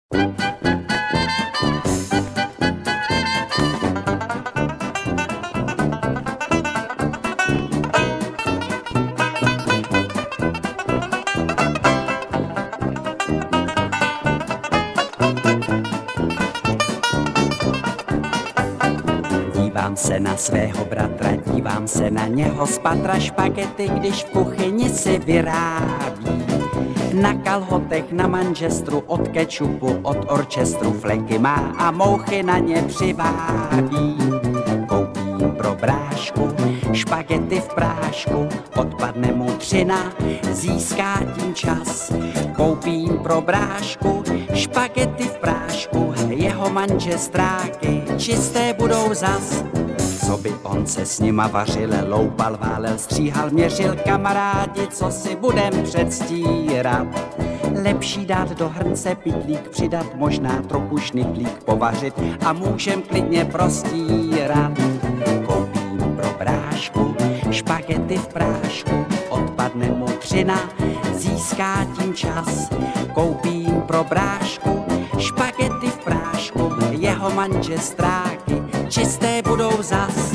Dívám se na svého bratra, dívám se na něho z patra, špagety, když v kuchyni si vyrábí. Na kalhotech, na manžestru, od kečupu, od orčestru fleky má a mouchy na ně přivábí. Koupím pro brášku špagety v prášku, odpadne mu třina, získá tím čas. Koupím pro brášku špagety v prášku, jeho manžestráky čisté budou zas. Co by on se s nima vařil, loupal, válel, stříhal, měřil, kamarádi, co si budem předstírat. Lepší dát do hrnce pytlík, přidat možná trochu šnitlík, povařit a můžem klidně prostírat. Koupím pro brášku špagety v prášku, odpadne mu třina, získá tím čas. Koupím pro brášku špagety v prášku, jeho manžestráky čisté budou zas.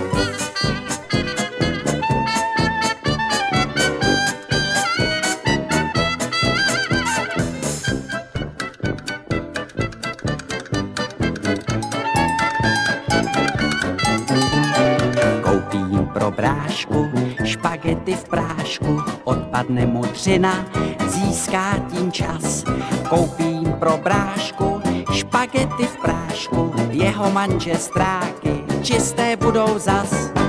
Koupím pro brášku špagety v prášku, odpadne mu třina, získá tím čas. Koupím pro brášku špagety v prášku, jeho manžestráky čisté budou zas.